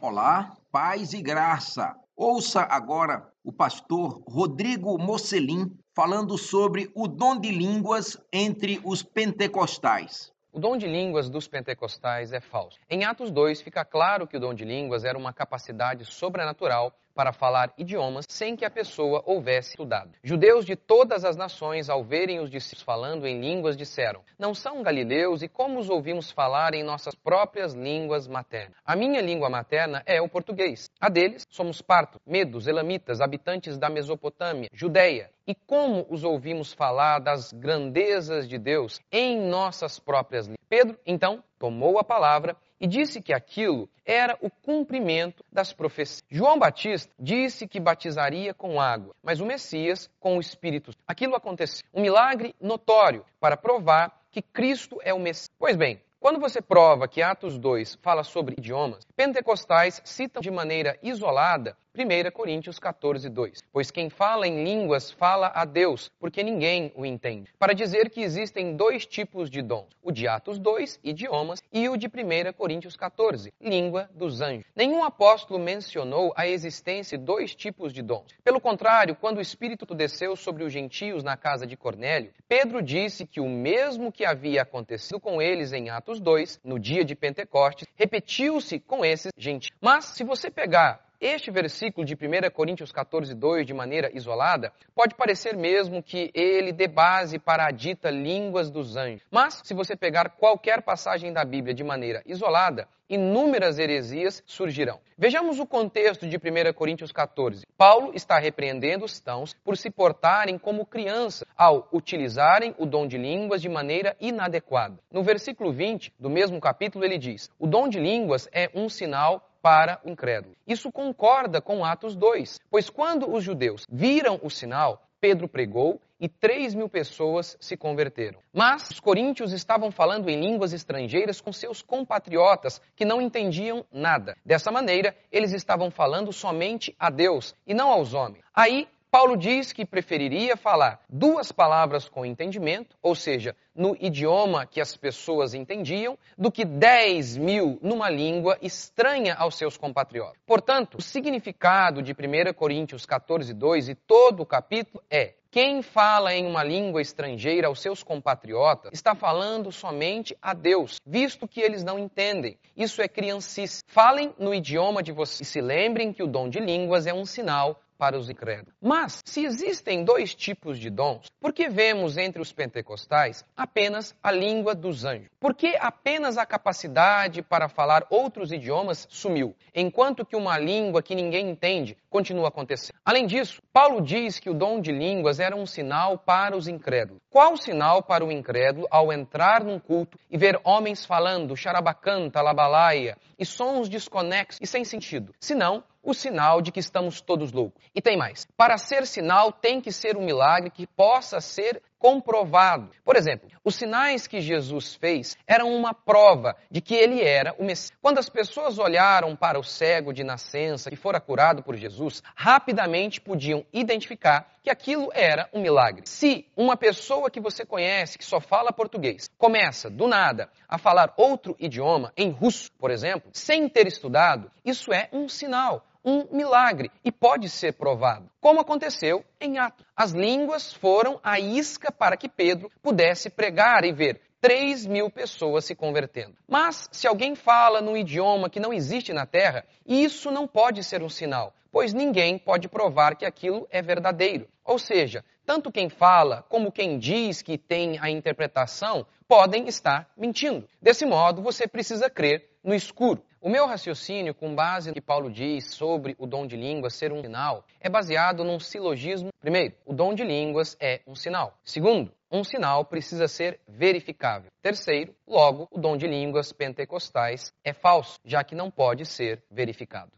Olá, paz e graça. Ouça agora o pastor Rodrigo Mocelin falando sobre o dom de línguas entre os pentecostais. O dom de línguas dos pentecostais é falso. Em Atos 2 fica claro que o dom de línguas era uma capacidade sobrenatural para falar idiomas sem que a pessoa houvesse estudado. Judeus de todas as nações, ao verem os discípulos falando em línguas, disseram: "Não são galileus e como os ouvimos falar em nossas próprias línguas maternas? A minha língua materna é o português. A deles somos partos, medos, elamitas, habitantes da Mesopotâmia, Judeia. E como os ouvimos falar das grandezas de Deus em nossas próprias línguas?" Pedro, então, tomou a palavra e disse que aquilo era o cumprimento das profecias. João Batista disse que batizaria com água, mas o Messias com o Espírito. Aquilo aconteceu. Um milagre notório para provar que Cristo é o Messias. Pois bem, quando você prova que Atos 2 fala sobre idiomas, pentecostais citam de maneira isolada 1 Coríntios 14, 2. Pois quem fala em línguas fala a Deus, porque ninguém o entende. Para dizer que existem dois tipos de dons, o de Atos 2, idiomas, e o de 1 Coríntios 14, língua dos anjos. Nenhum apóstolo mencionou a existência de dois tipos de dons. Pelo contrário, quando o Espírito desceu sobre os gentios na casa de Cornélio, Pedro disse que o mesmo que havia acontecido com eles em Atos 2, no dia de Pentecostes, repetiu-se com esses gentios. Mas, se você pegar este versículo de 1 Coríntios 14, 2, de maneira isolada, pode parecer mesmo que ele dê base para a dita línguas dos anjos. Mas, se você pegar qualquer passagem da Bíblia de maneira isolada, inúmeras heresias surgirão. Vejamos o contexto de 1 Coríntios 14. Paulo está repreendendo os cristãos por se portarem como criança ao utilizarem o dom de línguas de maneira inadequada. No versículo 20 do mesmo capítulo ele diz: "O dom de línguas é um sinal para o incrédulo." Isso concorda com Atos 2, pois quando os judeus viram o sinal, Pedro pregou e 3.000 pessoas se converteram. Mas os coríntios estavam falando em línguas estrangeiras com seus compatriotas que não entendiam nada. Dessa maneira, eles estavam falando somente a Deus e não aos homens. Aí, Paulo diz que preferiria falar 2 palavras com entendimento, ou seja, no idioma que as pessoas entendiam, do que 10.000 numa língua estranha aos seus compatriotas. Portanto, o significado de 1 Coríntios 14, 2 e todo o capítulo é: quem fala em uma língua estrangeira aos seus compatriotas está falando somente a Deus, visto que eles não entendem. Isso é criancice. Falem no idioma de vocês e se lembrem que o dom de línguas é um sinal para os incrédulos. Mas, se existem 2 tipos de dons, por que vemos entre os pentecostais apenas a língua dos anjos? Por que apenas a capacidade para falar outros idiomas sumiu, enquanto que uma língua que ninguém entende continua acontecendo? Além disso, Paulo diz que o dom de línguas era um sinal para os incrédulos. Qual o sinal para o incrédulo ao entrar num culto e ver homens falando xarabacanta, labalaia e sons desconexos e sem sentido? Senão, o sinal de que estamos todos loucos. E tem mais. Para ser sinal, tem que ser um milagre que possa ser comprovado. Por exemplo, os sinais que Jesus fez eram uma prova de que ele era o Messias. Quando as pessoas olharam para o cego de nascença que fora curado por Jesus, rapidamente podiam identificar que aquilo era um milagre. Se uma pessoa que você conhece, que só fala português, começa, do nada, a falar outro idioma, em russo, por exemplo, sem ter estudado, isso é um sinal, um milagre, e pode ser provado, como aconteceu em Atos. As línguas foram a isca para que Pedro pudesse pregar e ver 3.000 pessoas se convertendo. Mas, se alguém fala num idioma que não existe na Terra, isso não pode ser um sinal, pois ninguém pode provar que aquilo é verdadeiro. Ou seja, tanto quem fala como quem diz que tem a interpretação podem estar mentindo. Desse modo, você precisa crer no escuro. O meu raciocínio, com base no que Paulo diz sobre o dom de línguas ser um sinal, é baseado num silogismo. Primeiro, o dom de línguas é um sinal. Segundo, um sinal precisa ser verificável. Terceiro, logo, o dom de línguas pentecostais é falso, já que não pode ser verificado.